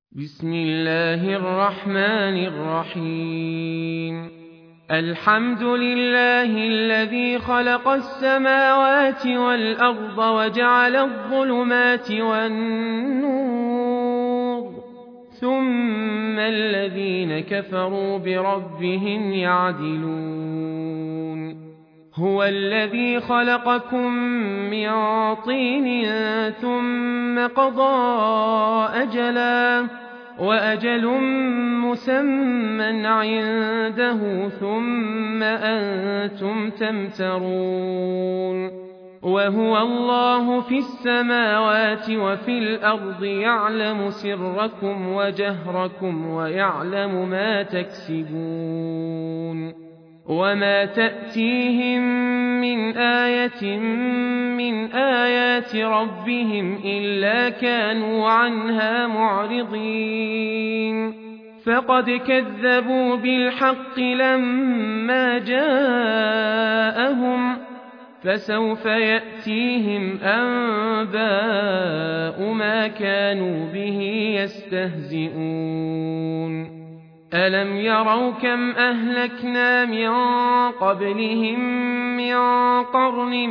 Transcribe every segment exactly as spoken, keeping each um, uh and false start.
بسم الله الرحمن الرحيم الحمد لله الذي خلق السماوات والأرض وجعل الظلمات والنور ثم الذين كفروا بربهم يعدلون هو الذي خلقكم من طين ثم قضى أجلا وأجل مسمى عنده ثم أنتم تمترون وهو الله في السماوات وفي الأرض يعلم سركم وجهركم ويعلم ما تكسبون وما تأتيهم من آية من آيات ربهم إلا كانوا عنها معرضين فقد كذبوا بالحق لما جاءهم فسوف يأتيهم أنباء ما كانوا به يستهزئون ألم يروا كم أهلكنا من قبلهم من قرن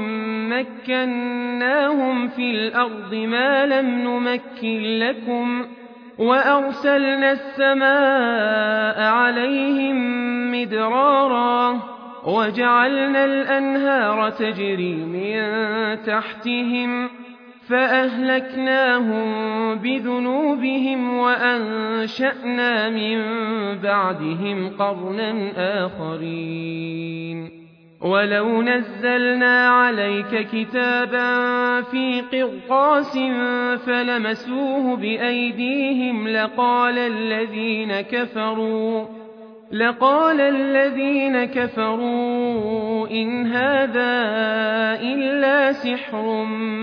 مكناهم في الأرض ما لم نمكن لكم وأرسلنا السماء عليهم مدرارا وجعلنا الأنهار تجري من تحتهم فأهلكناهم بذنوبهم وأنشأنا من بعدهم قرنا آخرين ولو نزلنا عليك كتابا في قرطاس فلمسوه بأيديهم لقال الذين كفروا لقال الذين كفروا إن هذا إلا سحر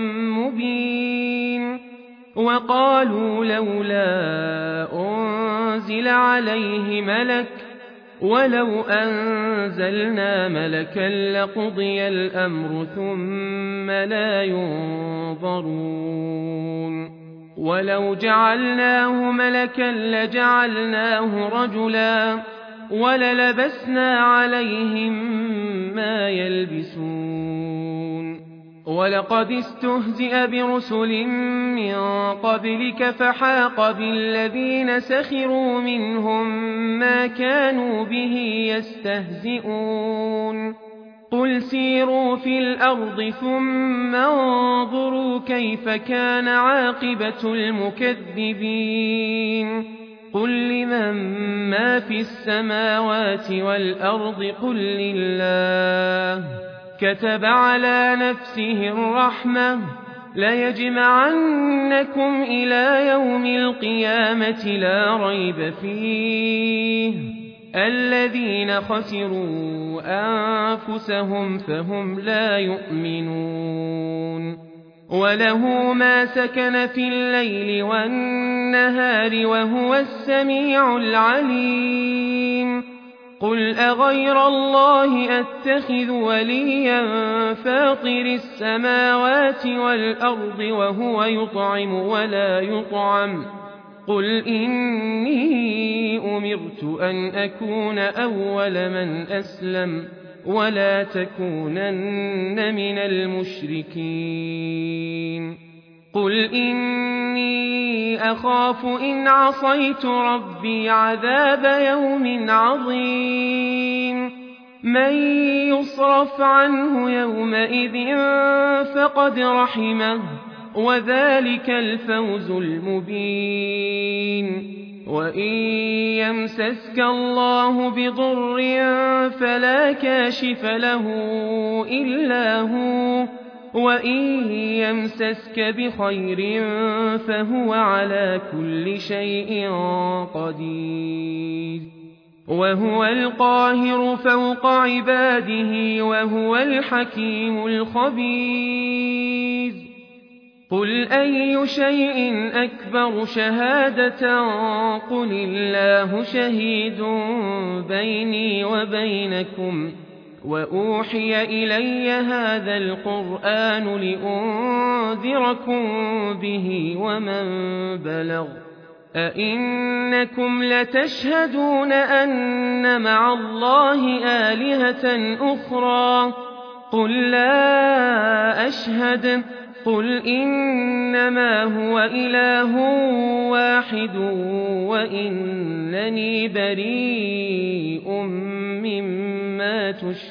مبين وقالوا لولا أنزل عليه ملك ولو أنزلنا ملكا لقضي الأمر ثم لا ينظرون ولو جعلناه ملكا لجعلناه رجلا وللبسنا عليهم ما يلبسون ولقد استهزئ برسل من قبلك فحاق بالذين سخروا منهم ما كانوا به يستهزئون قل سيروا في الأرض ثم انظروا كيف كان عاقبة المكذبين قل لمن ما في السماوات والأرض قل لله كتب على نفسه الرحمة ليجمعنكم إلى يوم القيامة لا ريب فيه الذين خسروا أنفسهم فهم لا يؤمنون وله ما سكن في الليل والنهار وهو السميع العليم قل أغير الله أتخذ وليا فاطر السماوات والأرض وهو يطعم ولا يطعم قل إني أمرت أن أكون أول من أسلم ولا تكونن من المشركين قل إني أخاف إن عصيت ربي عذاب يوم عظيم من يصرف عنه يومئذ فقد رحمه وذلك الفوز المبين وإن يمسسك الله بضر فلا كاشف له إلا هو وإن يمسسك بخير فهو على كل شيء قدير وهو القاهر فوق عباده وهو الحكيم الخبير قل أي شيء أكبر شهادة قل الله شهيد بيني وبينكم وأوحي إلي هذا القرآن لأنذركم به ومن بلغ أئنكم لتشهدون أن مع الله آلهة أخرى قل لا أشهد قل إنما هو إله واحد وإنني بريء مما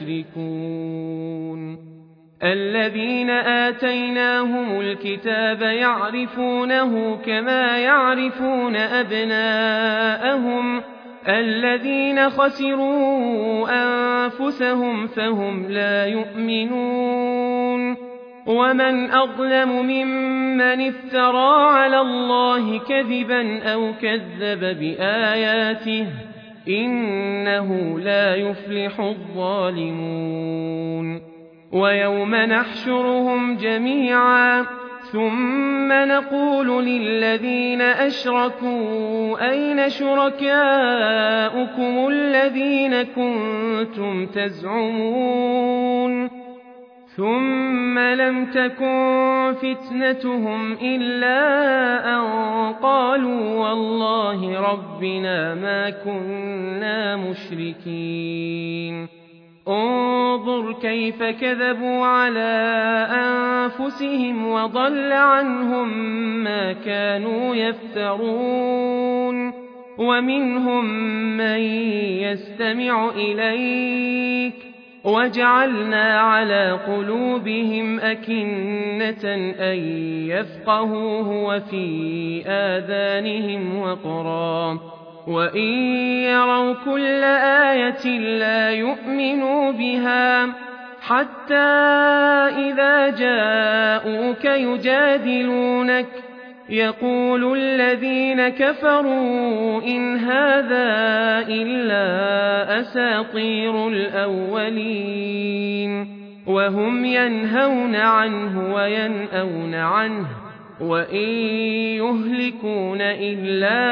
تشركون الذين آتيناهم الكتاب يعرفونه كما يعرفون أبناءهم الذين خسروا أنفسهم فهم لا يؤمنون ومن أظلم ممن افترى على الله كذبا أو كذب بآياته إنه لا يفلح الظالمون ويوم نحشرهم جميعا ثم نقول للذين أشركوا أين شركاؤكم الذين كنتم تزعمون ثم لم تكن فتنتهم إلا أن قالوا والله ربنا ما كنا مشركين انظر كيف كذبوا على أنفسهم وضل عنهم ما كانوا يفترون ومنهم من يستمع إليك وجعلنا على قلوبهم أكنة أن يفقهوه وفي آذانهم وقرا وإن يروا كل آية لا يؤمنوا بها حتى إذا جاءوك يجادلونك يقول الذين كفروا إن هذا إلا أساطير الأولين وهم ينهون عنه وينأون عنه وإن يهلكون إلا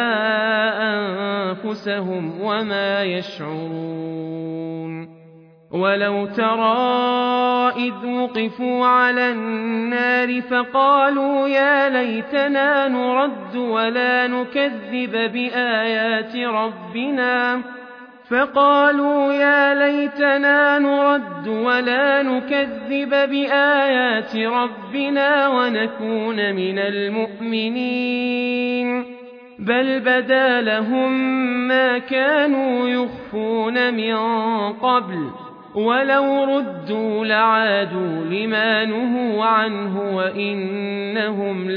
أنفسهم وما يشعرون ولو ترى إذ وقفوا على النار فقالوا يا ليتنا نرد ولا نكذب بآيات ربنا فقالوا يا ليتنا نرد ولا نكذب بآيات ربنا ونكون من المؤمنين بل بدا لهم ما كانوا يخفون من قبل ولو ردوا لعادوا لما نهوا عنه وإنهم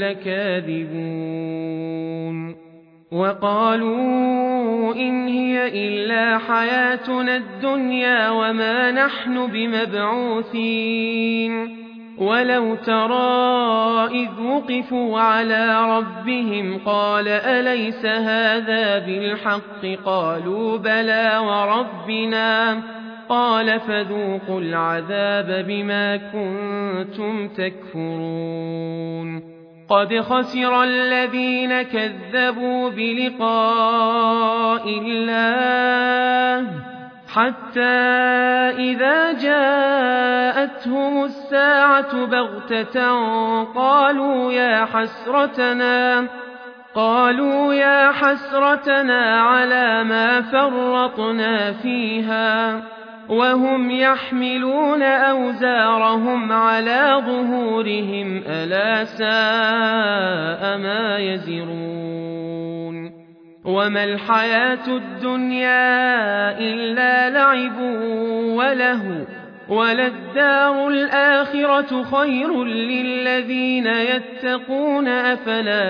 لكاذبون وقالوا إن هي إلا حياتنا الدنيا وما نحن بمبعوثين ولو ترى إذ وقفوا على ربهم قال أليس هذا بالحق قالوا بلى وربنا قال فذوقوا العذاب بما كنتم تكفرون قد خسر الذين كذبوا بلقاء الله حتى إذا جاءتهم الساعة بغتة قالوا يا حسرتنا قالوا يا حسرتنا على ما فرطنا فيها وهم يحملون أوزارهم على ظهورهم ألا ساء ما يزرون وما الحياة الدنيا إلا لعب وله وللدار الآخرة خير للذين يتقون أفلا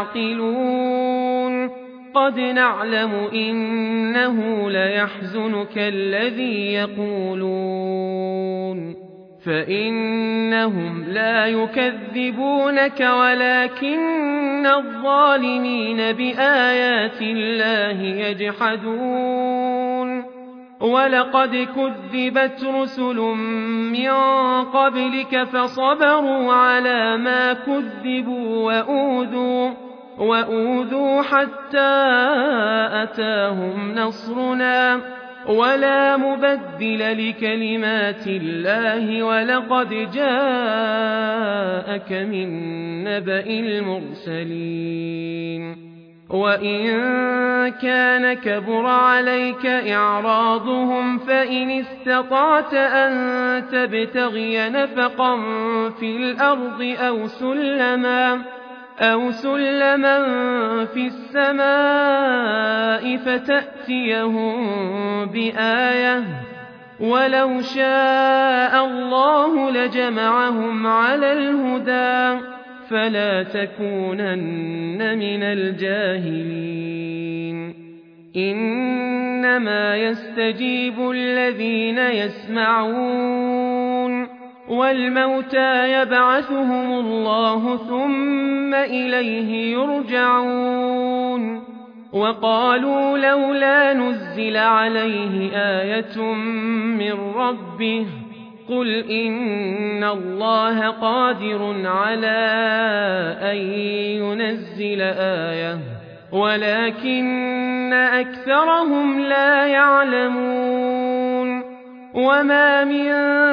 تعقلون قد نعلم إنه ليحزنك الذي يقولون فإنهم لا يكذبونك ولكن الظالمين بآيات الله يجحدون ولقد كذبت رسل من قبلك فصبروا على ما كذبوا وأوذوا وأوذوا حتى أتاهم نصرنا ولا مبدل لكلمات الله ولقد جاءك من نبأ المرسلين وإن كان كبر عليك إعراضهم فإن استطعت أن تبتغي نفقا في الأرض أو سلما أو سلما في السماء فتأتيهم بآية ولو شاء الله لجمعهم على الهدى فلا تكونن من الجاهلين إنما يستجيب الذين يسمعون والموتى يبعثهم الله ثم إليه يرجعون وقالوا لولا نزل عليه آية من ربه قل إن الله قادر على أن ينزل آية ولكن أكثرهم لا يعلمون وما من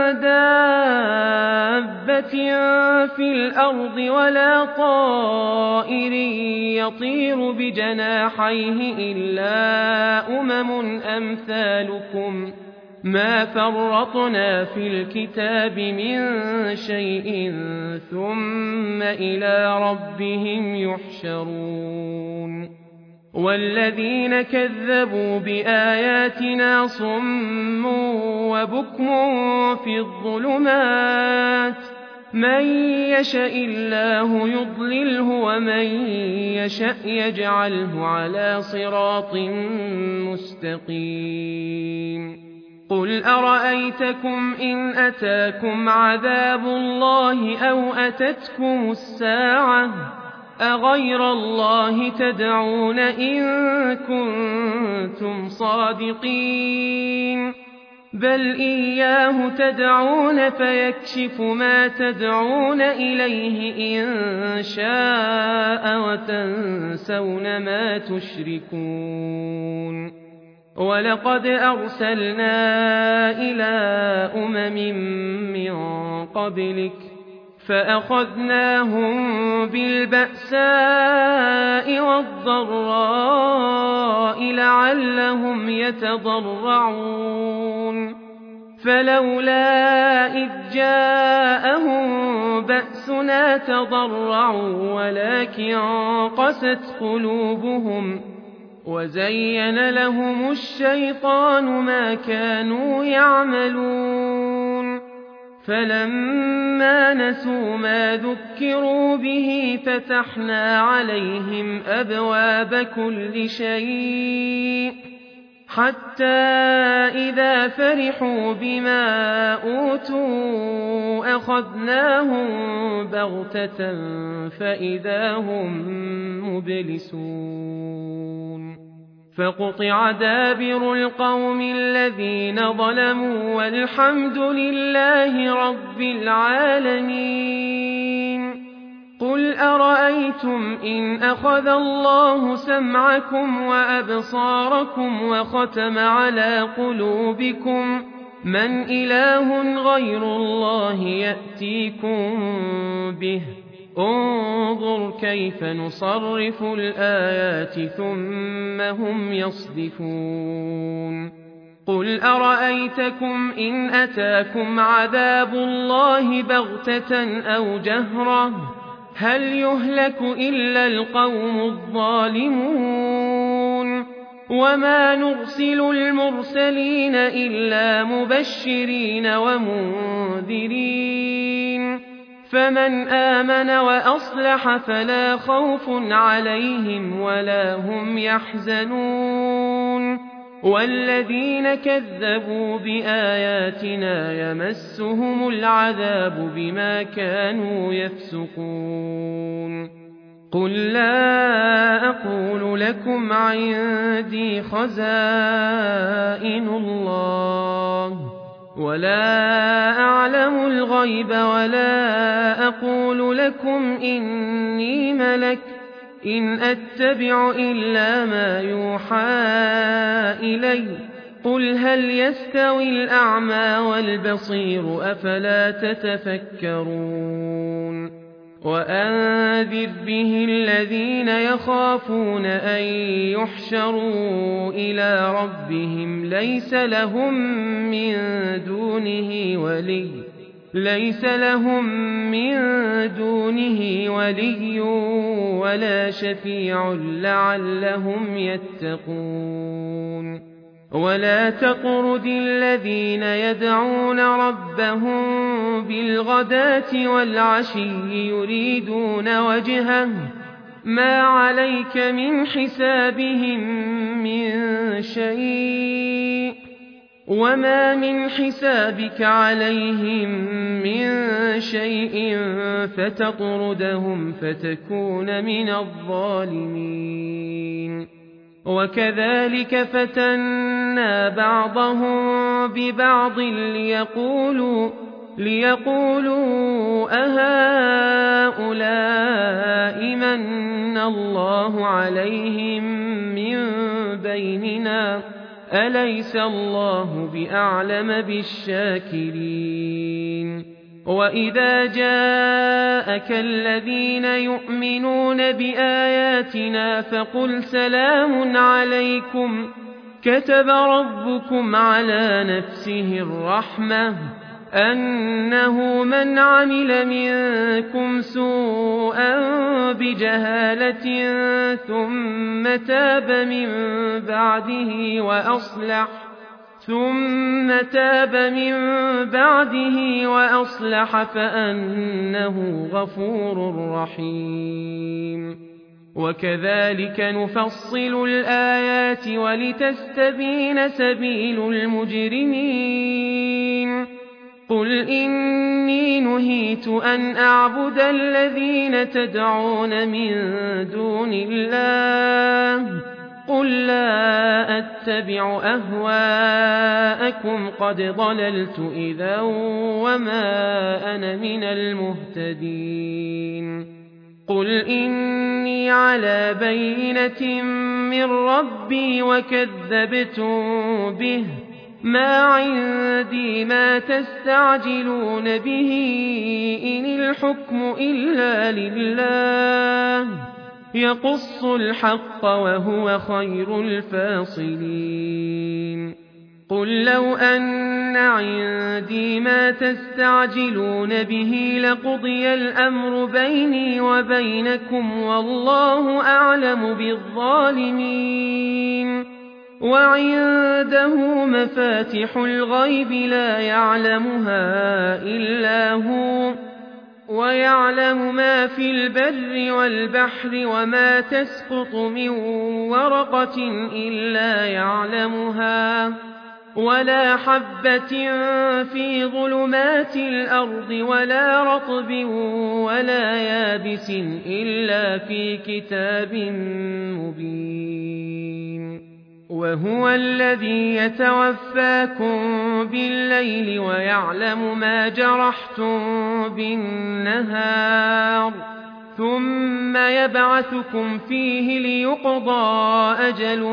دابة في الأرض ولا طائر يطير بجناحيه إلا أمم أمثالكم ما فرطنا في الكتاب من شيء ثم إلى ربهم يحشرون والذين كذبوا بآياتنا صم وبكم في الظلمات من يشاء الله يضلله ومن يشاء يجعله على صراط مستقيم قل أرأيتكم إن أتاكم عذاب الله أو أتتكم الساعة أغير الله تدعون إن كنتم صادقين بل إياه تدعون فيكشف ما تدعون إليه إن شاء وتنسون ما تشركون ولقد أرسلنا إلى أمم من قبلك فأخذناهم بالبأساء والضراء لعلهم يتضرعون فلولا إذ جاءهم بأسنا تضرعوا ولكن قست قلوبهم وزين لهم الشيطان ما كانوا يعملون فلما نسوا ما ذكروا به فتحنا عليهم أبواب كل شيء حتى إذا فرحوا بما أوتوا أخذناهم بغتة فإذا هم مبلسون فقطع دابر القوم الذين ظلموا والحمد لله رب العالمين قل أرأيتم إن أخذ الله سمعكم وأبصاركم وختم على قلوبكم من إله غير الله يأتيكم به انظر كيف نصرف الآيات ثم هم يصدفون قل أرأيتكم إن أتاكم عذاب الله بغتة أو جهرة هل يهلك إلا القوم الظالمون وما نرسل المرسلين إلا مبشرين ومنذرين فمن آمن وأصلح فلا خوف عليهم ولا هم يحزنون والذين كذبوا بآياتنا يمسهم العذاب بما كانوا يفسقون قل لا أقول لكم عندي خزائن الله ولا أعلم الغيب ولا أقول لكم إني ملك إن أتبع إلا ما يوحى إلي قل هل يستوي الأعمى والبصير أفلا تتفكرون وأنذر به الذين يخافون أن يحشروا إلى ربهم ليس لهم من دونه ولي ليس لهم من دونه ولي ولا شفيع لعلهم يتقون ولا تطرد الذين يدعون ربهم بالغداة والعشي يريدون وجهه ما عليك من حسابهم من شيء وما من حسابك عليهم من شيء فتطردهم فتكون من الظالمين وكذلك فتنا بعضهم ببعض ليقولوا ليقولوا أهؤلاء من الله عليهم من بيننا أليس الله بأعلم بالشاكرين وإذا جاءك الذين يؤمنون بآياتنا فقل سلام عليكم كتب ربكم على نفسه الرحمة أنه من عمل منكم سوءا بجهالة ثم تاب من بعده وأصلح ثم تاب من بعده وأصلح فأنه غفور رحيم وكذلك نفصل الآيات ولتستبين سبيل المجرمين قل إني نهيت أن أعبد الذين تدعون من دون الله قل لا أتبع أهواءكم قد ضللت إذا وما أنا من المهتدين قل إني على بينة من ربي وكذبتم به ما عندي ما تستعجلون به إن الحكم إلا لله يقص الحق وهو خير الفاصلين قل لو أن عندي ما تستعجلون به لقضي الأمر بيني وبينكم والله أعلم بالظالمين وعنده مفاتح الغيب لا يعلمها إلا هو ويعلم ما في البر والبحر وما تسقط من ورقة إلا يعلمها ولا حبة في ظلمات الأرض ولا رطب ولا يابس إلا في كتاب مبين وهو الذي يتوفاكم بالليل ويعلم ما جرحتم بالنهار ثم يبعثكم فيه ليقضى أجل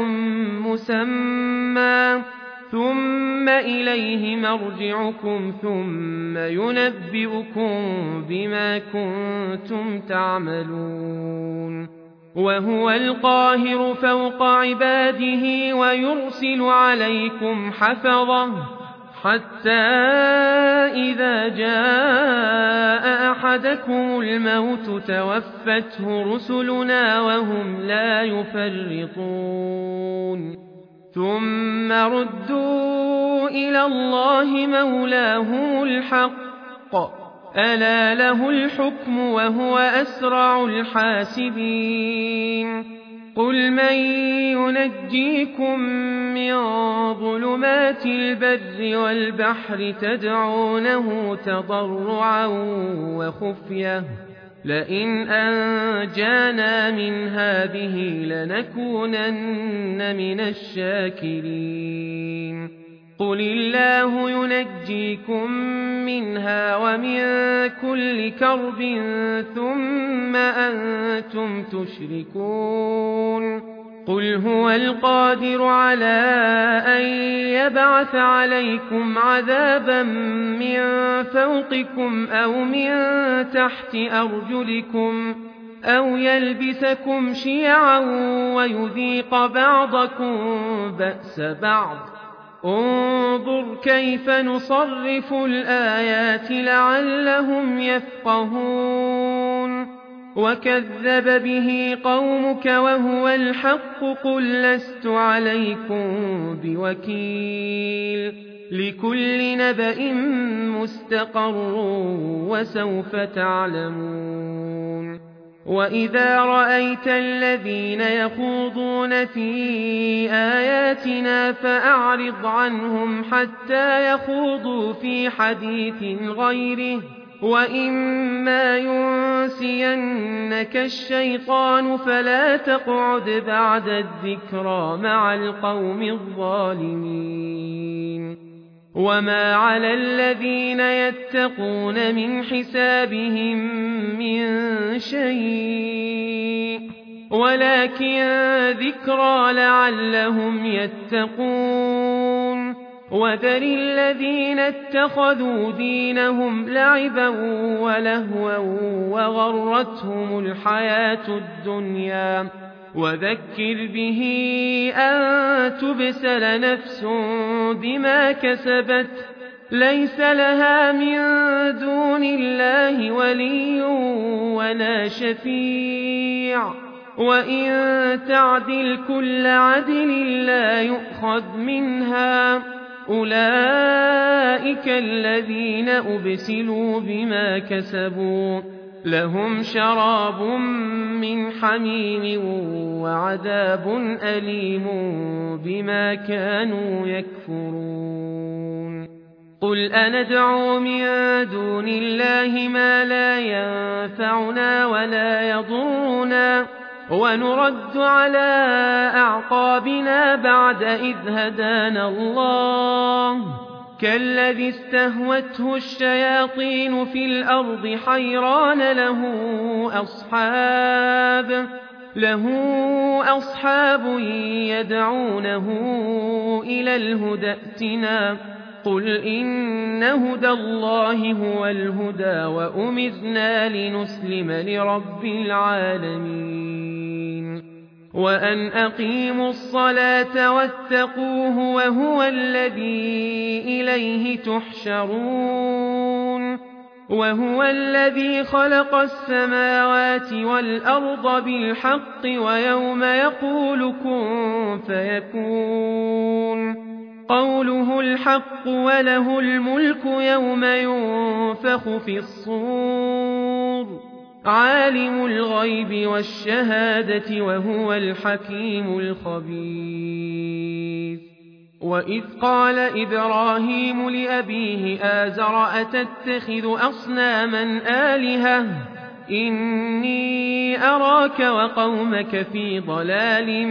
مسمى ثم إليه مرجعكم ثم ينبئكم بما كنتم تعملون وهو القاهر فوق عباده ويرسل عليكم حفظه حتى إذا جاء أحدكم الموت توفته رسلنا وهم لا يفرطون ثم ردوا إلى الله مولاهم الحق ألا له الحكم وهو أسرع الحاسبين قل من ينجيكم من ظلمات البر والبحر تدعونه تضرعا وخفية لئن أنجانا من هذه لنكونن من الشاكرين قل الله ينجيكم منها ومن كل كرب ثم أنتم تشركون قل هو القادر على أن يبعث عليكم عذابا من فوقكم أو من تحت أرجلكم أو يلبسكم شيعا ويذيق بعضكم بأس بعض انظر كيف نصرف الآيات لعلهم يفقهون وكذب به قومك وهو الحق قل لست عليكم بوكيل لكل نبأ مستقر وسوف تعلمون وإذا رأيت الذين يخوضون في آياتنا فأعرض عنهم حتى يخوضوا في حديث غيره وإما ينسينك الشيطان فلا تقعد بعد الذكرى مع القوم الظالمين وما على الذين يتقون من حسابهم من شيء ولكن ذكرى لعلهم يتقون وذر الذين اتخذوا دينهم لعبا ولهوا وغرتهم الحياة الدنيا وذكر به أن تبسل نفس بما كسبت ليس لها من دون الله ولي ولا شفيع وإن تعدل كل عدل لا يؤخذ منها أولئك الذين أبسلوا بما كسبوا لهم شراب من حميم وعذاب أليم بما كانوا يكفرون قل أندعو من دون الله ما لا ينفعنا ولا يضرنا ونرد على أعقابنا بعد إذ هدانا الله كالذي استهوته الشياطين في الأرض حيران له أصحاب له أصحاب يدعونه إلى الهدى ائتنا قل إن هدى الله هو الهدى وأمرنا لنسلم لرب العالمين وأن أقيموا الصلاة واتقوه وهو الذي إليه تحشرون وهو الذي خلق السماوات والأرض بالحق ويوم يقول كن فيكون قوله الحق وله الملك يوم ينفخ في الصور عالم الغيب والشهادة وهو الحكيم الخبير وإذ قال إبراهيم لأبيه آزر أتتخذ أصناما آلهة إني أراك وقومك في ضلال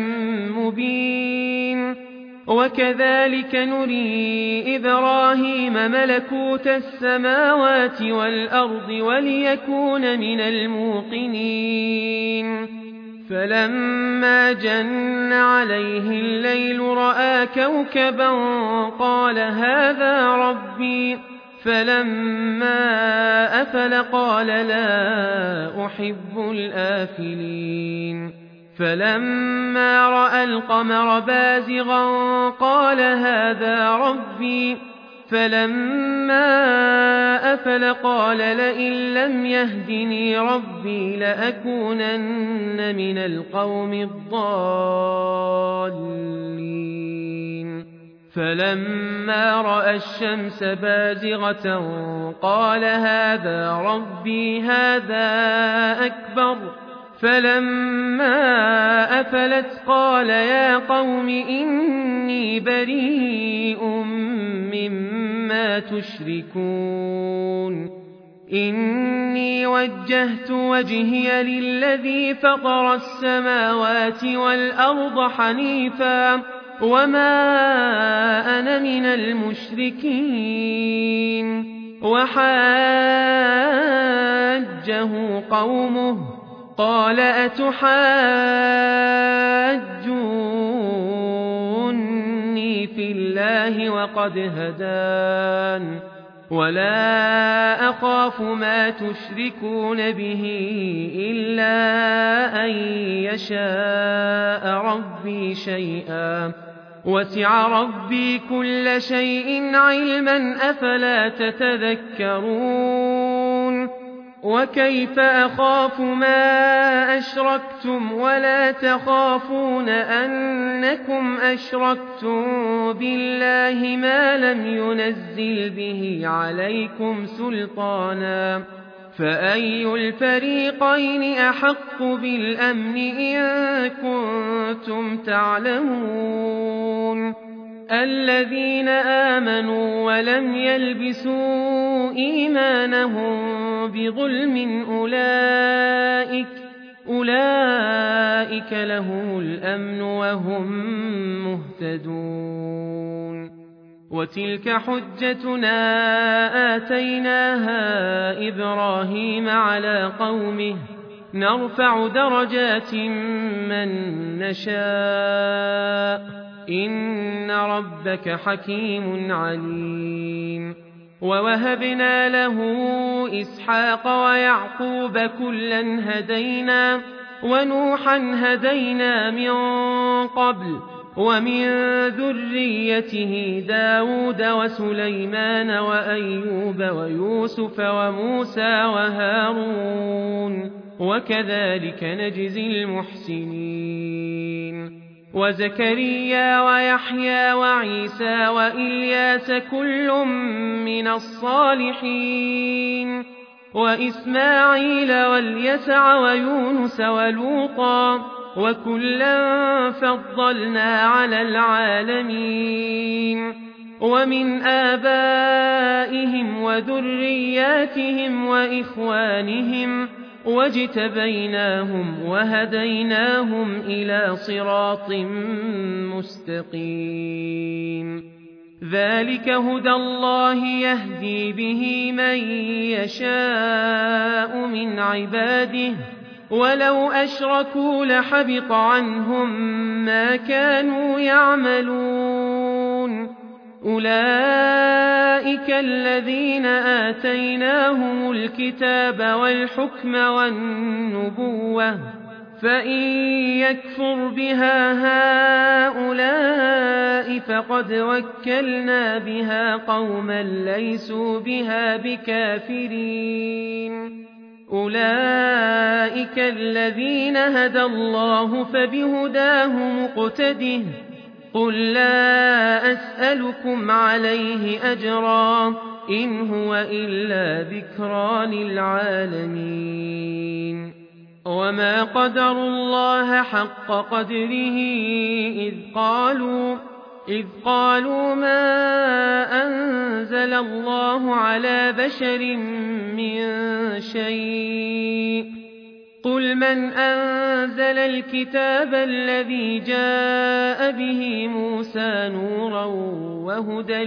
مبين وكذلك نري إبراهيم ملكوت السماوات والأرض وليكون من الموقنين فلما جن عليه الليل رأى كوكبا قال هذا ربي فلما أفل قال لا أحب الآفلين فلما رأى القمر بازغا قال هذا ربي فلما أفل قال لئن لم يهدني ربي لأكونن من القوم الضالين فلما رأى الشمس بازغة قال هذا ربي هذا أكبر فلما أفلت قال يا قوم إني بريء مما تشركون إني وجهت وجهي للذي فطر السماوات والأرض حنيفا وما أنا من المشركين وحاجه قومه قال أتحاجوني في الله وقد هدان ولا أخاف ما تشركون به إلا أن يشاء ربي شيئا وسع ربي كل شيء علما أفلا تتذكرون وكيف أخاف ما أشركتم ولا تخافون أنكم أشركتم بالله ما لم ينزل به عليكم سلطانا فأي الفريقين أحق بالأمن إن كنتم تعلمون الذين آمنوا ولم يلبسوا إيمانهم بظلم أولئك, أولئك لهم الأمن وهم مهتدون وتلك حجتنا آتيناها إبراهيم على قومه نرفع درجات من نشاء إن ربك حكيم عليم ووهبنا له إسحاق ويعقوب كلا هدينا ونوحا هدينا من قبل ومن ذريته داود وسليمان وأيوب ويوسف وموسى وهارون وكذلك نجزي المحسنين وزكريا ويحيى وعيسى وإلياس كل من الصالحين وإسماعيل واليسع ويونس ولوطا وكلا فضلنا على العالمين ومن آبائهم وذرياتهم وإخوانهم واجتبيناهم وهديناهم إلى صراط مستقيم ذلك هدى الله يهدي به من يشاء من عباده ولو أشركوا لحبط عنهم ما كانوا يعملون أولئك الذين آتيناهم الكتاب والحكم والنبوة فإن يكفر بها هؤلاء فقد وكلنا بها قوما ليسوا بها بكافرين أولئك الذين هدى الله فبهداه مقتده قل لا أسألكم عليه أجرا إن هو إلا ذكرى للعالمين وما قدروا الله حق قدره إذ قالوا إذ قالوا ما أنزل الله على بشر من شيء قل من أنزل الكتاب الذي جاء به موسى نورا وهدى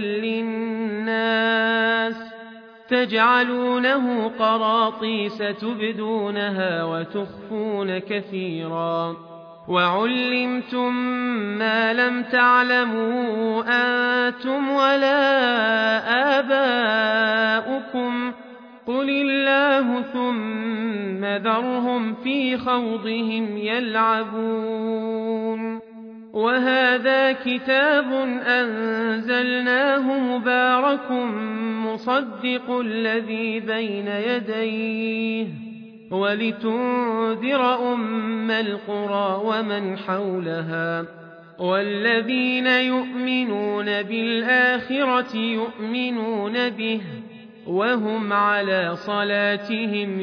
للناس تجعلونه قراطيس تبدونها وتخفون كثيرا وعلمتم ما لم تعلموا أنتم ولا آباؤكم قل الله ثم ذرهم في خوضهم يلعبون وهذا كتاب أنزلناه مبارك مصدق الذي بين يديه ولتنذر أم القرى ومن حولها والذين يؤمنون بالآخرة يؤمنون به وهم على صلاتهم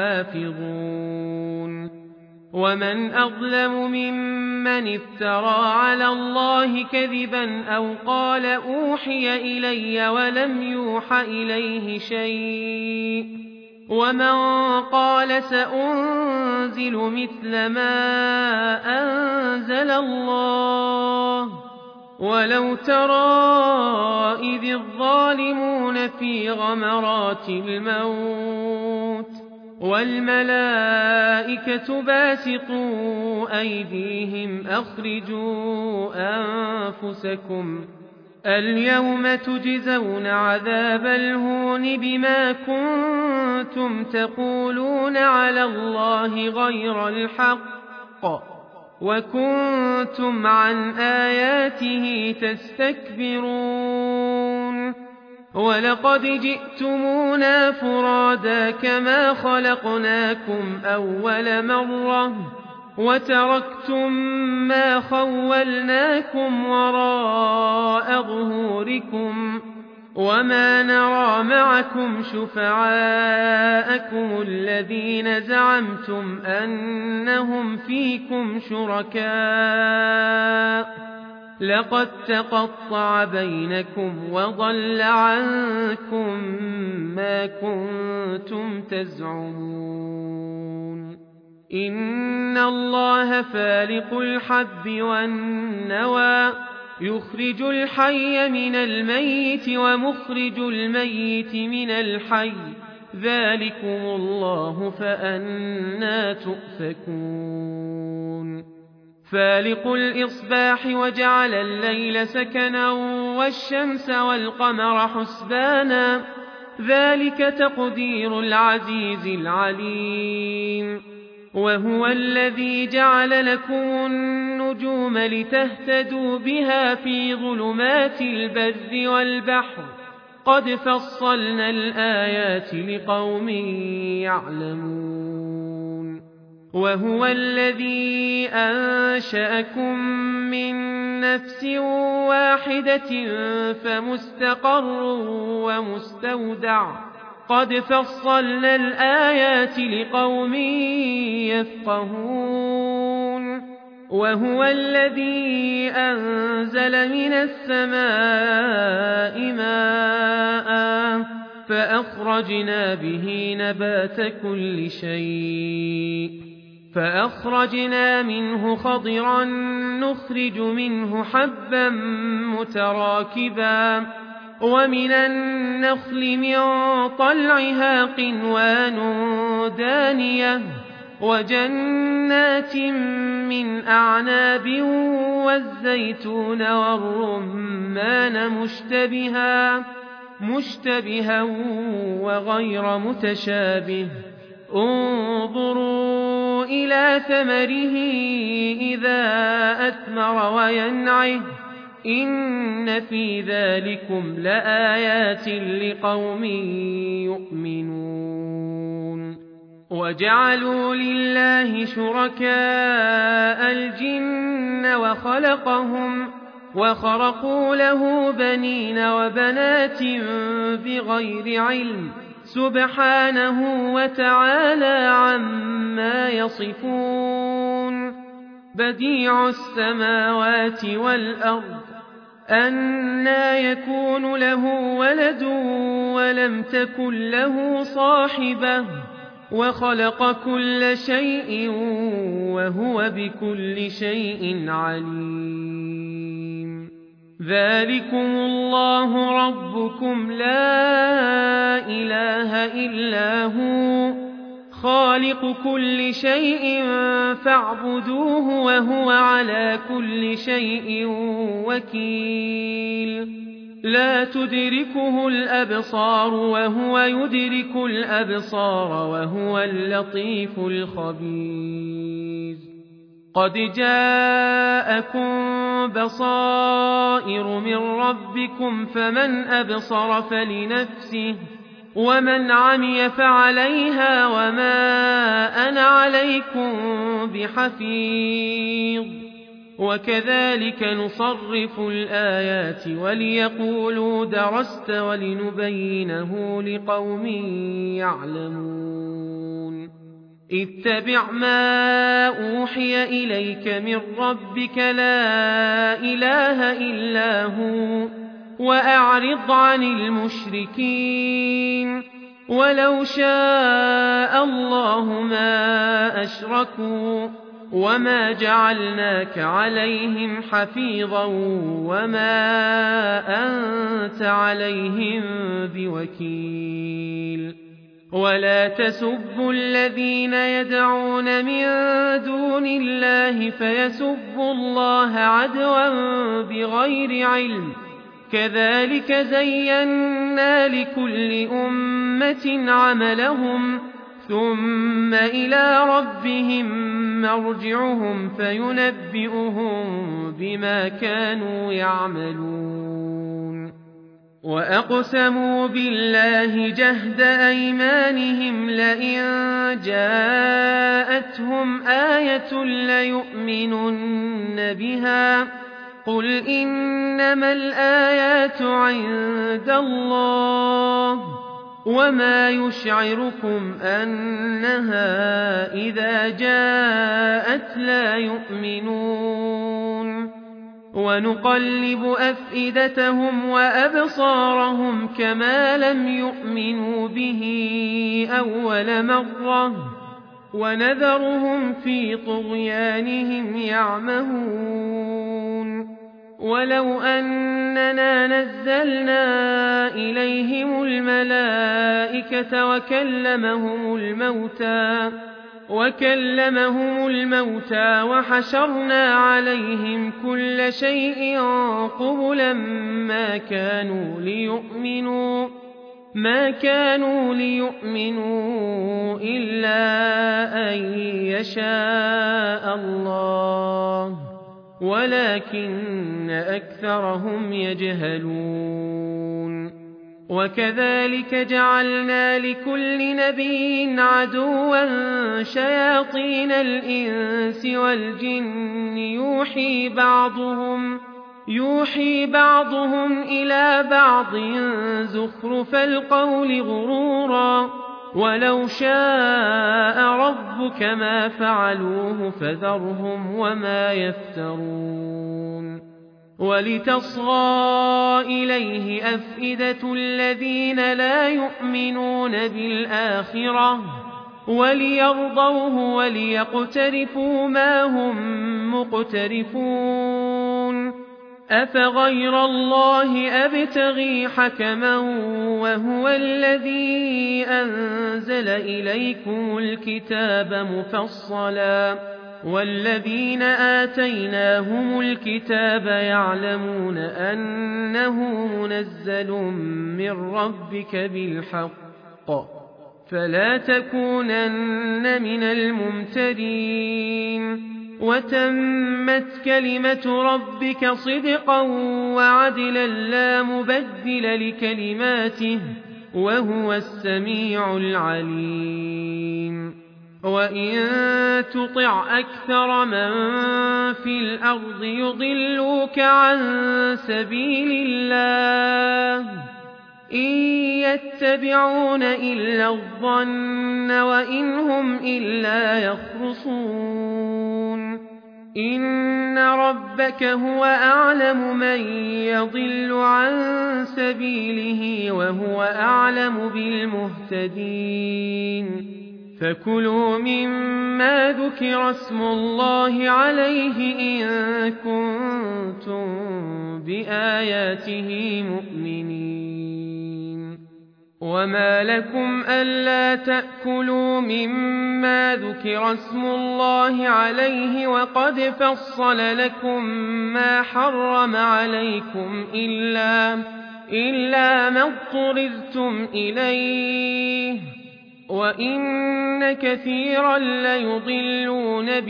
يحافظون ومن أظلم ممن افترى على الله كذبا أو قال أوحي إلي ولم يوح إليه شيء ومن قال سأنزل مثل ما أنزل الله ولو ترى إذ الظالمون في غمرات الموت والملائكة باسطوا أيديهم أخرجوا أنفسكم اليوم تجزون عذاب الهون بما كنتم تقولون على الله غير الحق وكنتم عن آياته تستكبرون ولقد جئتمونا فرادا كما خلقناكم أول مرة وتركتم ما خولناكم وراء ظهوركم وما نرى معكم شفعاءكم الذين زعمتم أنهم فيكم شركاء لقد تقطع بينكم وضل عنكم ما كنتم تزعمون إن الله فالق الحب والنوى يخرج الحي من الميت ومخرج الميت من الحي ذلكم الله فأنى تؤفكون فالق الإصباح وجعل الليل سكنا والشمس والقمر حسبانا ذلك تقدير العزيز العليم وهو الذي جعل لكم النجوم لتهتدوا بها في ظلمات البر والبحر قد فصلنا الآيات لقوم يعلمون وهو الذي أنشأكم من نفس واحدة فمستقر ومستودع قد فصلنا الآيات لقوم يفقهون وهو الذي أنزل من السماء ماء فأخرجنا به نبات كل شيء فأخرجنا منه خضرا نخرج منه حبا متراكبا ومن النخل من طلعها قنوان دانية وجنات من أعناب والزيتون والرمان مشتبها مشتبها وغير متشابه انظروا إلى ثمره إذا أثمر وينعه إن في ذلكم لآيات لقوم يؤمنون وجعلوا لله شركاء الجن وخلقهم وخرقوا له بنين وبنات بغير علم سبحانه وتعالى عما يصفون بديع السماوات والأرض أنى يكون له ولد ولم تكن له صاحبة وخلق كل شيء وهو بكل شيء عليم ذلكم الله ربكم لا إله إلا هو خالق كل شيء فاعبدوه وهو على كل شيء وكيل لا تدركه الأبصار وهو يدرك الأبصار وهو اللطيف الخبير قد جاءكم بصائر من ربكم فمن أبصر فلنفسه ومن عمي فعليها وما أنا عليكم بحفيظ وكذلك نصرف الآيات وليقولوا درست ولنبينه لقوم يعلمون اتبع ما أوحي إليك من ربك لا إله إلا هو وأعرض عن المشركين ولو شاء الله ما أشركوا وما جعلناك عليهم حفيظا وما أنت عليهم بوكيل ولا تسبوا الذين يدعون من دون الله فيسبوا الله عدوا بغير علم كذلك زينا لكل أمة عملهم ثم إلى ربهم مرجعهم فينبئهم بما كانوا يعملون وأقسموا بالله جهد أيمانهم لئن جاءتهم آية ليؤمنن بها قل إنما الآيات عند الله وما يشعركم أنها إذا جاءت لا يؤمنون ونقلب أفئدتهم وأبصارهم كما لم يؤمنوا به أول مرة ونذرهم في طغيانهم يعمهون ولو أننا نزلنا إليهم الملائكة وكلمهم الموتى وكلمهم الموتى وحشرنا عليهم كل شيء قبلا ما كانوا ليؤمنوا ما كانوا ليؤمنوا إلا أن يشاء الله ولكن أكثرهم يجهلون وكذلك جعلنا لكل نبي عدوا شياطين الإنس والجن يوحي بعضهم يوحي بعضهم إلى بعض زخرف القول غرورا ولو شاء ربك ما فعلوه فذرهم وما يفترون ولتصغى إليه أفئدة الذين لا يؤمنون بالآخرة وليرضوه وليقترفوا ما هم مقترفون أفغير الله أبتغي حكما وهو الذي أنزل إليكم الكتاب مفصلا والذين آتيناهم الكتاب يعلمون أنه منزل من ربك بالحق فلا تكونن من الممترين وتمت كلمة ربك صدقا وعدلا لا مبدل لكلماته وهو السميع العليم وإن تطع أكثر من في الأرض يضلوك عن سبيل الله إن يتبعون إلا الظن وإن هم إلا يخرصون إن ربك هو أعلم من يضل عن سبيله وهو أعلم بالمهتدين فكلوا مما ذكر اسم الله عليه إن كنتم بآياته مؤمنين وما لكم ألا تأكلوا مما ذكر اسم الله عليه وقد فصل لكم ما حرم عليكم إلا, إلا ما اضطررتم إليه وإن كثيرا ليضلون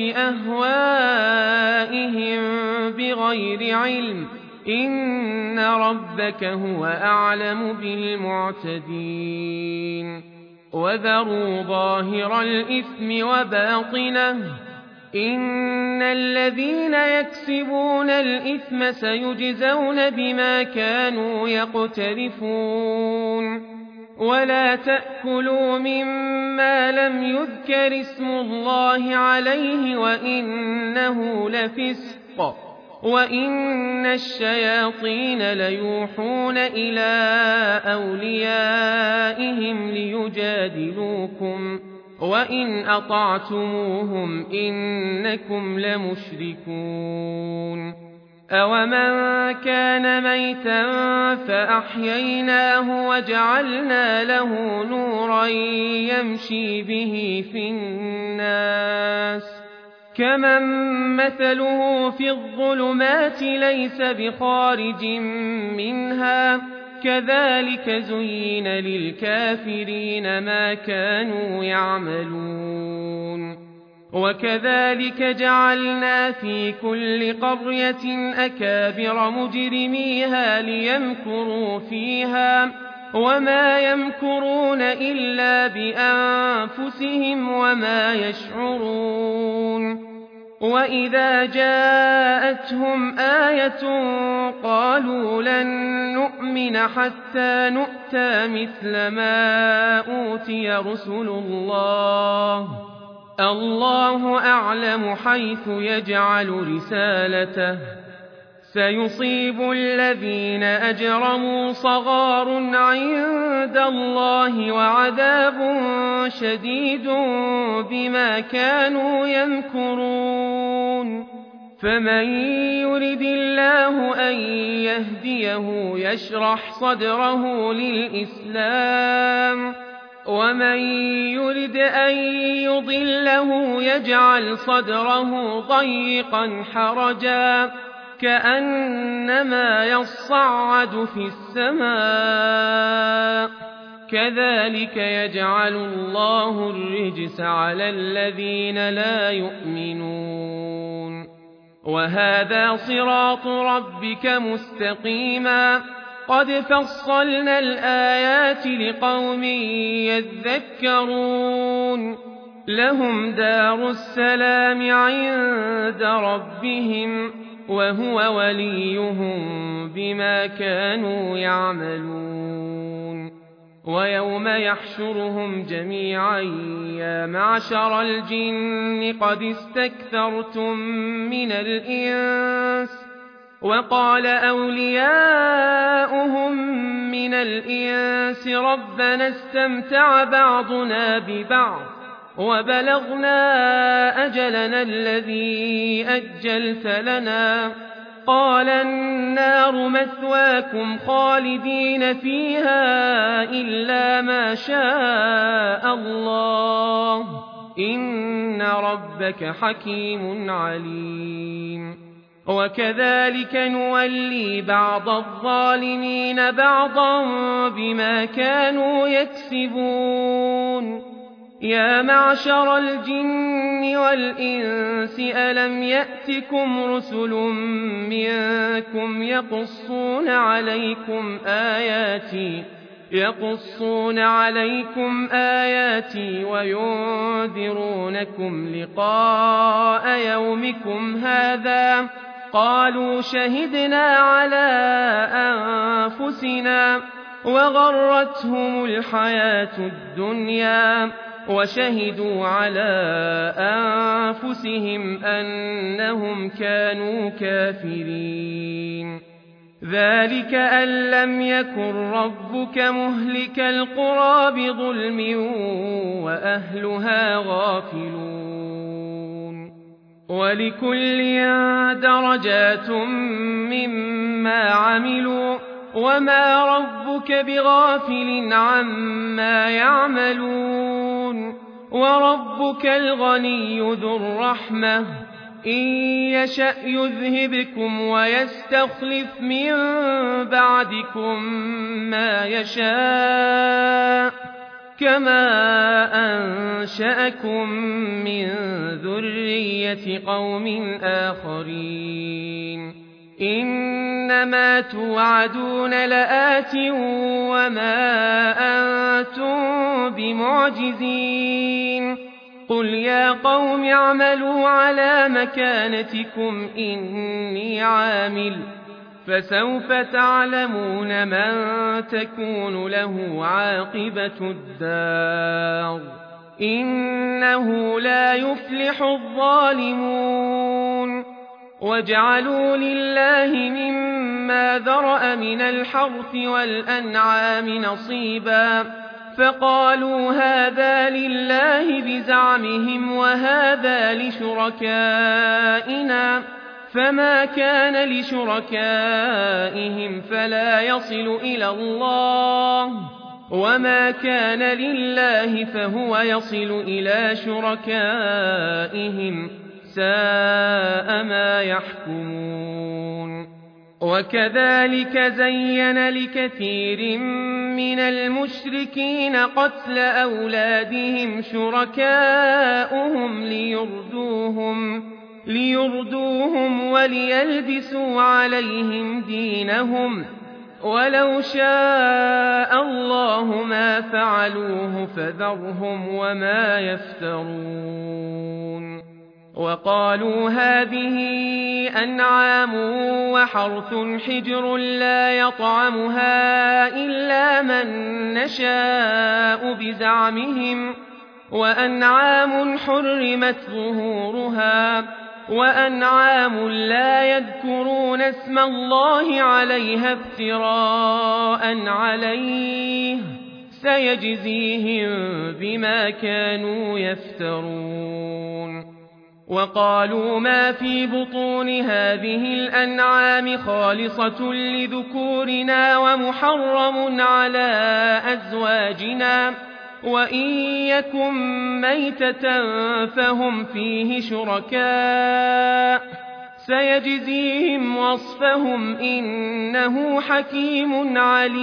بأهوائهم بغير علم إن ربك هو أعلم بالمعتدين وذروا ظاهر الإثم وباطنه إن الذين يكسبون الإثم سيجزون بما كانوا يقترفون ولا تأكلوا مما لم يذكر اسم الله عليه وإنه لفسق وإن الشياطين ليوحون إلى أوليائهم ليجادلوكم وإن أطعتموهم إنكم لمشركون أَوَمَنْ كَانَ مَيْتًا فَأَحْيَيْنَاهُ وَجَعَلْنَا لَهُ نُورًا يَمْشِي بِهِ فِي النَّاسِ كَمَنْ مَثَلُهُ فِي الظُّلُمَاتِ لَيْسَ بِخَارِجٍ مِنْهَا كَذَلِكَ زُيِّنَ لِلْكَافِرِينَ مَا كَانُوا يَعْمَلُونَ وَكَذَلِكَ جَعَلْنَا فِي كُلِّ قَرْيَةٍ أَكَابِرَ مُجْرِمِيهَا لِيَمْكُرُوا فِيهَا وَمَا يَمْكُرُونَ إِلَّا بِأَنفُسِهِمْ وَمَا يَشْعُرُونَ وَإِذَا جَاءَتْهُمْ آيَةٌ قَالُوا لَن نُّؤْمِنَ حَتَّىٰ نُؤْتَىٰ مِثْلَ مَا أُوتِيَ رُسُلُ اللَّهِ اللَّهُ أَعْلَمُ حَيْثُ يَجْعَلُ رِسَالَتَهُ سَيُصِيبُ الَّذِينَ أَجْرَمُوا صَغَارٌ عِندَ اللَّهِ وَعَذَابٌ شَدِيدٌ بِمَا كَانُوا يَمْكُرُونَ فَمَن يُرِدِ اللَّهُ أَن يَهْدِيَهُ يَشْرَحْ صَدْرَهُ لِلْإِسْلَامِ وَمَن يُرِدْ أَن يُضِلَّهُ يَجْعَلْ صَدْرَهُ ضَيِّقًا حَرَجًا كَأَنَّمَا يَصَّعَّدُ فِي السَّمَاءِ كَذَلِكَ يَجْعَلُ اللَّهُ الرِّجْسَ عَلَى الَّذِينَ لَا يُؤْمِنُونَ وَهَذَا صِرَاطُ رَبِّكَ مُسْتَقِيمًا قَدْ فَصَّلْنَا الْآيَاتِ لِقَوْمٍ يَذَّكَّرُونَ لَهُمْ دَارُ السَّلَامِ عِندَ رَبِّهِمْ وَهُوَ وَلِيُّهُم بِمَا كَانُوا يَعْمَلُونَ وَيَوْمَ يَحْشُرُهُمْ جَمِيعًا يَا مَعْشَرَ الْجِنِّ قَدِ اسْتَكْثَرْتُم مِّنَ الْإِنسِ وَقَالَ أَوْلِيَاؤُهُم مِّنَ الْإِنسِ رَبَّنَا اسْتَمْتَعَ بَعْضُنَا بِبَعْضٍ وَبَلَغْنَا أَجَلَنَا الَّذِي أَجَّلْتَ لَنَا قَالَ النَّارُ مَثْوَاكُمْ خَالِدِينَ فِيهَا إِلَّا مَا شَاءَ اللَّهُ إِنَّ رَبَّكَ حَكِيمٌ عَلِيمٌ وَكَذَلِكَ نُوَلِّي بَعْضَ الظَّالِمِينَ بَعْضًا بِمَا كَانُوا يَكْسِبُونَ يَا مَعْشَرَ الْجِنِّ وَالْإِنسِ أَلَمْ يَأْتِكُمْ رُسُلٌ مِّنكُمْ يَقُصُّونَ عَلَيْكُمْ آيَاتِي يَقُصُّونَ عَلَيْكُمْ آيَاتِي وَيُنذِرُونَكُمْ لِقَاءَ يَوْمِكُمْ هَٰذَا قَالُوا شَهِدْنَا عَلَىٰ أَنفُسِنَا وَغَرَّتْهُمُ الْحَيَاةُ الدُّنْيَا وَشَهِدُوا عَلَىٰ أَنفُسِهِمْ أَنَّهُمْ كَانُوا كَافِرِينَ ذَٰلِكَ أَن لَّمْ يَكُن رَّبُّكَ مُهْلِكَ الْقُرَىٰ بِظُلْمٍ وَأَهْلُهَا غَافِلُونَ وَلِكُلٍّ دَرَجَاتٌ مِّمَّا عَمِلُوا وَمَا رَبُّكَ بِغَافِلٍ عَمَّا يَعْمَلُونَ وَرَبُّكَ الْغَنِيُّ ذُو الرَّحْمَةِ إِن يَشَأْ يُذْهِبْكُمْ وَيَسْتَخْلِفْ مِن بَعْدِكُم مَّا يَشَاءُ كَمَا أَنشَأَكُم مِّن ذُرِّيَّةِ قَوْمٍ آخَرِينَ إِنَّمَا تُوعَدُونَ لَآتٍ وَمَا أَنتُم بِمُعْجِزِينَ قُلْ يَا قَوْمِ اعْمَلُوا عَلَىٰ مَكَانَتِكُمْ إِنِّي عَامِلٌ فَسَوْفَ تَعْلَمُونَ مَن تَكُونُ لَهُ عَاقِبَةُ الدَّارِ إِنَّهُ لَا يُفْلِحُ الظَّالِمُونَ وَاجْعَلُوا لِلَّهِ مِمَّا ذَرَأَ مِنَ الْحَرْثِ وَالْأَنْعَامِ نَصِيبًا فَقَالُوا هَٰذَا لِلَّهِ بِزَعْمِهِمْ وَهَٰذَا لِشُرَكَائِنَا فما كان لشركائهم فلا يصل إلى الله وما كان لله فهو يصل إلى شركائهم ساء ما يحكمون وكذلك زين لكثير من المشركين قتل أولادهم شركاؤهم ليردوهم, ليردوهم وليلبسوا عليهم دينهم ولو شاء الله ما فعلوه فذرهم وما يفترون وقالوا هذه أنعام وحرث حجر لا يطعمها إلا من نشاء بزعمهم وأنعام حرمت ظهورها وأنعام لا يذكرون اسم الله عليها افتراء عليه سيجزيهم بما كانوا يفترون وقالوا ما في بطون هذه الأنعام خالصة لذكورنا ومحرم على أزواجنا وإن يكن ميتة فهم فيه شركاء سيجزيهم وصفهم إنه حكيم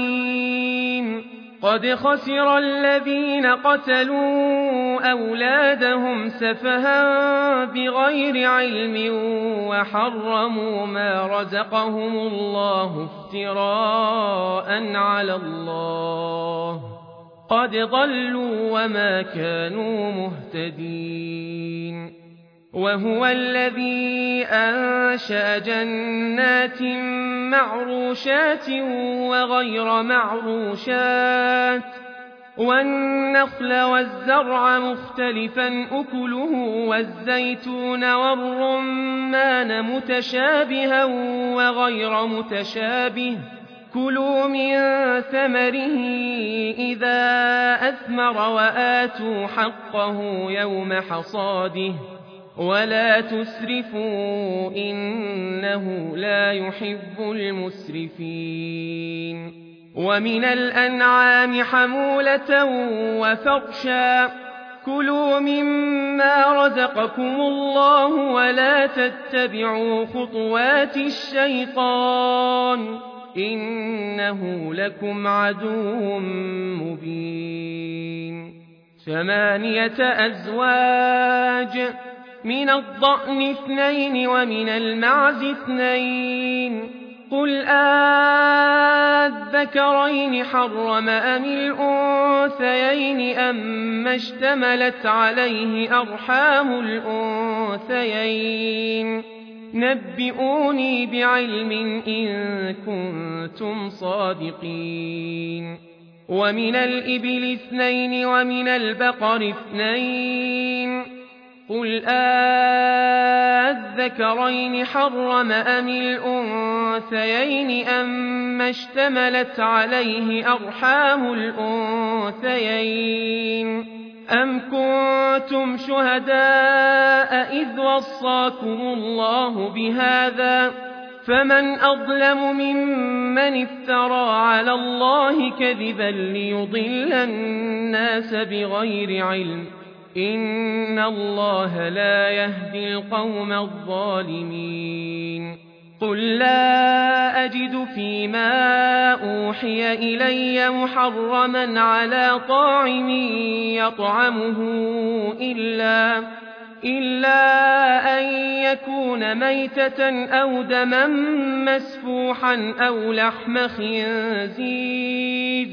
عليم قد خسر الذين قتلوا أولادهم سفها بغير علم وحرموا ما رزقهم الله افتراء على الله قد ضلوا وما كانوا مهتدين وهو الذي أنشأ جنات معروشات وغير معروشات والنخل والزرع مختلفا أكله والزيتون والرمان متشابها وغير متشابه كلوا من ثمره إذا أثمر وآتوا حقه يوم حصاده ولا تسرفوا إنه لا يحب المسرفين ومن الأنعام حمولة وفرشا كلوا مما رزقكم الله ولا تتبعوا خطوات الشيطان إنه لكم عدو مبين ثمانية أزواج من الضأن اثنين ومن المعز اثنين قل آذكرين حرم أم الأنثيين أما اشتملت عليه أرحام الأنثيين نبئوني بعلم إن كنتم صادقين ومن الإبل اثنين ومن البقر اثنين قل آذكرين حرم أم الأنثيين أما اشتملت عليه أرحام الأنثيين أم كنتم شهداء إذ وصاكم الله بهذا فمن أظلم ممن افترى على الله كذبا ليضل الناس بغير علم إن الله لا يهدي القوم الظالمين قل لا أجد فيما أوحي إلي محرما على طاعم يطعمه إلا, إلا أن يكون ميتة أو دما مسفوحا أو لحم خنزير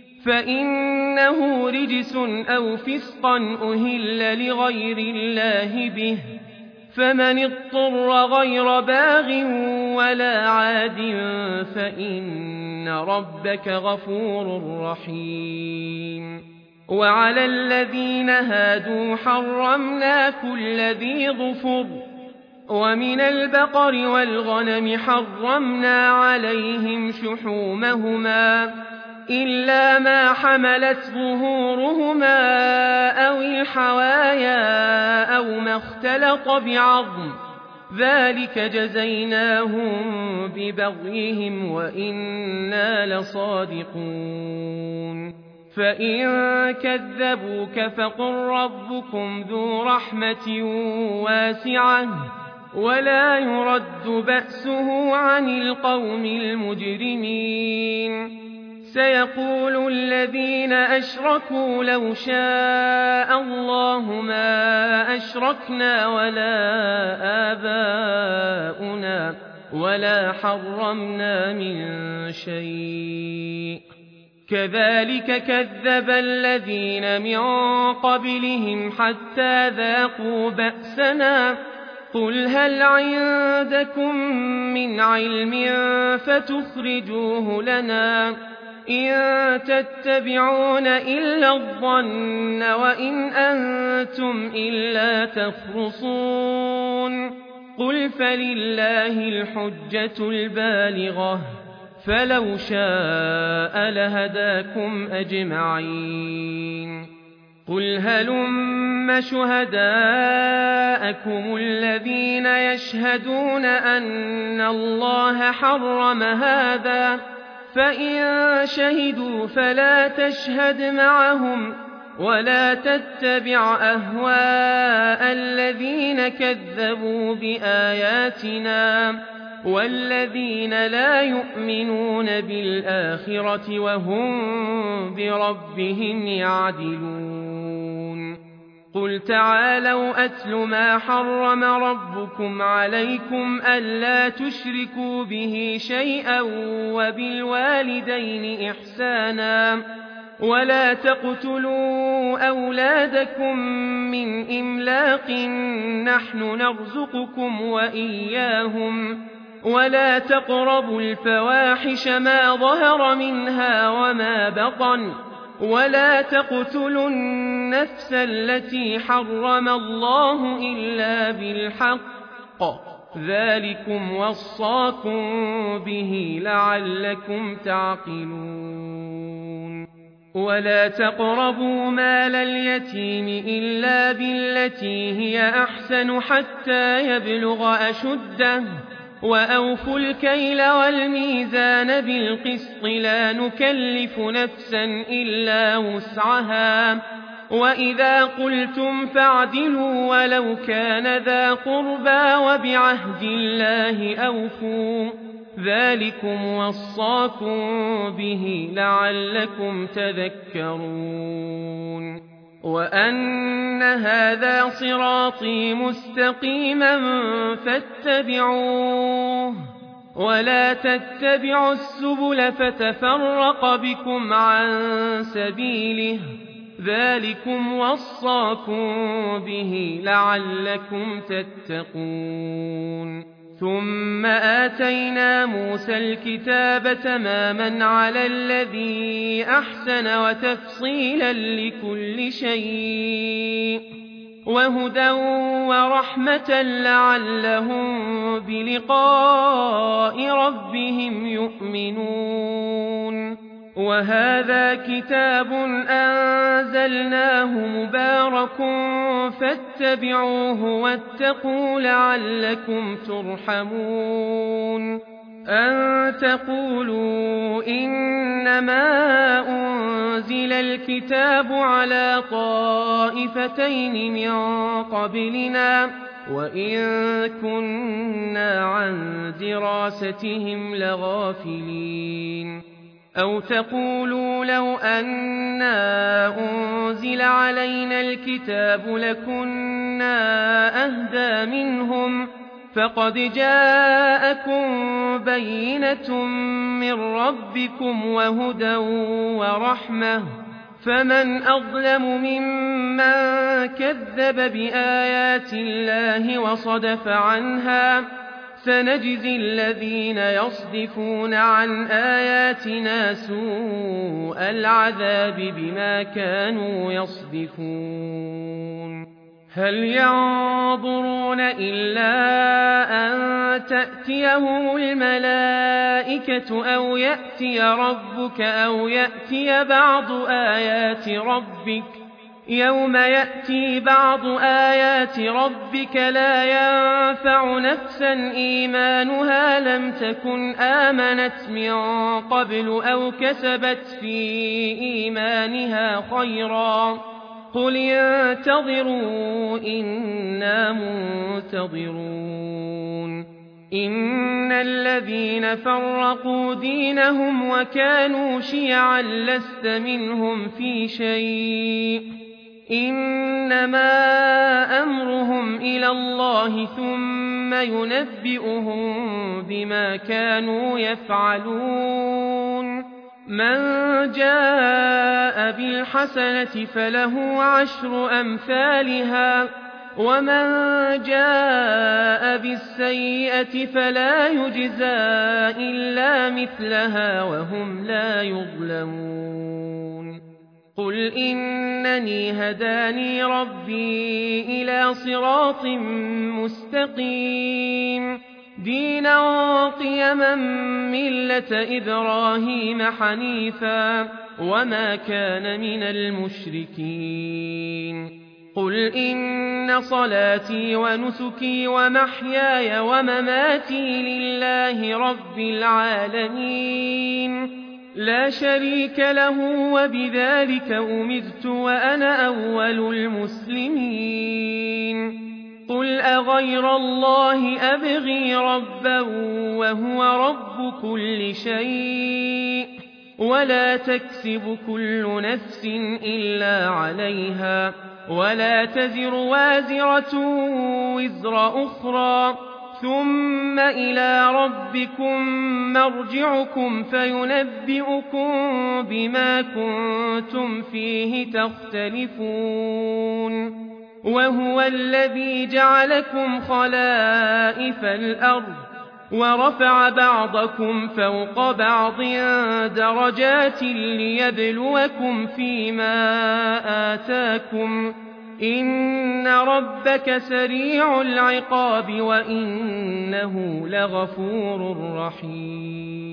فإنه رجس أو فسقا أهل لغير الله به فمن اضطر غير باغ ولا عاد فإن ربك غفور رحيم وعلى الذين هادوا حرمنا كل ذي ظفر ومن البقر والغنم حرمنا عليهم شحومهما إلا ما حملت ظهورهما أو الحوايا أو ما اختلط بعظم ذلك جزيناهم ببغيهم وإنا لصادقون فإن كذبوك فقل ربكم ذو رحمة واسعة ولا يرد بأسه عن القوم المجرمين سيقول الذين أشركوا لو شاء الله ما أشركنا ولا آباؤنا ولا حرمنا من شيء كذلك كذب الذين من قبلهم حتى ذاقوا بأسنا قل هل عندكم من علم فتخرجوه لنا إن تتبعون إلا الظن وإن أنتم إلا تخرصون قل فلله الحجة البالغة فلو شاء لهداكم أجمعين قل هلم شهداءكم الذين يشهدون أن الله حرم هذا فإن شهدوا فلا تشهد معهم ولا تتبع أهواء الذين كذبوا بآياتنا والذين لا يؤمنون بالآخرة وهم بربهم يعدلون قل تعالوا أتل ما حرم ربكم عليكم ألا تشركوا به شيئا وبالوالدين إحسانا ولا تقتلوا أولادكم من إملاق نحن نرزقكم وإياهم ولا تقربوا الفواحش ما ظهر منها وما بطن ولا تقتلوا النفس التي حرم الله إلا بالحق ذلكم وصاكم به لعلكم تعقلون ولا تقربوا مال اليتيم إلا بالتي هي أحسن حتى يبلغ أشده وأوفوا الكيل والميزان بالقسط لا نكلف نفسا إلا وسعها وإذا قلتم فاعدلوا ولو كان ذا قربى وبعهد الله أوفوا ذلكم وصاكم به لعلكم تذكرون وأن هذا صراطي مستقيما فاتبعوه ولا تتبعوا السبل فتفرق بكم عن سبيله ذلكم وصاكم به لعلكم تتقون ثم آتينا موسى الكتاب تماما على الذي أحسن وتفصيلا لكل شيء وهدى ورحمة لعلهم بلقاء ربهم يؤمنون وهذا كتاب أنزلناه مبارك فاتبعوه واتقوا لعلكم ترحمون أن تقولوا إنما أنزل الكتاب على طائفتين من قبلنا وإن كنا عن دراستهم لغافلين أو تقولوا لو أنا أنزل علينا الكتاب لكنا أهدى منهم فقد جاءكم بينة من ربكم وهدى ورحمة فمن أظلم ممن كذب بآيات الله وصدف عنها سنجزي الذين يصدفون عن آياتنا سوء العذاب بما كانوا يصدفون هل ينظرون إلا أن تأتيهم الملائكة أو يأتي ربك أو يأتي بعض آيات ربك يوم يأتي بعض آيات ربك لا ينفع نفسا إيمانها لم تكن آمنت من قبل أو كسبت في إيمانها خيرا قل انتظروا إنا منتظرون إن الذين فرقوا دينهم وكانوا شيعا لست منهم في شيء إنما أمرهم إلى الله ثم ينبئهم بما كانوا يفعلون من جاء بالحسنة فله عشر أمثالها ومن جاء بالسيئة فلا يجزى إلا مثلها وهم لا يظلمون قل إنني هداني ربي إلى صراط مستقيم دينا قيما ملة إبراهيم حنيفا وما كان من المشركين قل إن صلاتي ونسكي ومحياي ومماتي لله رب العالمين لا شريك له وبذلك أمرت وأنا أول المسلمين قل أغير الله أبغي ربا وهو رب كل شيء ولا تكسب كل نفس إلا عليها ولا تزر وازرة وزر أخرى ثم إلى ربكم مرجعكم فينبئكم بما كنتم فيه تختلفون وهو الذي جعلكم خلائف الأرض ورفع بعضكم فوق بعض درجات ليبلوكم فيما آتاكم إن ربك سريع العقاب وإنه لغفور رحيم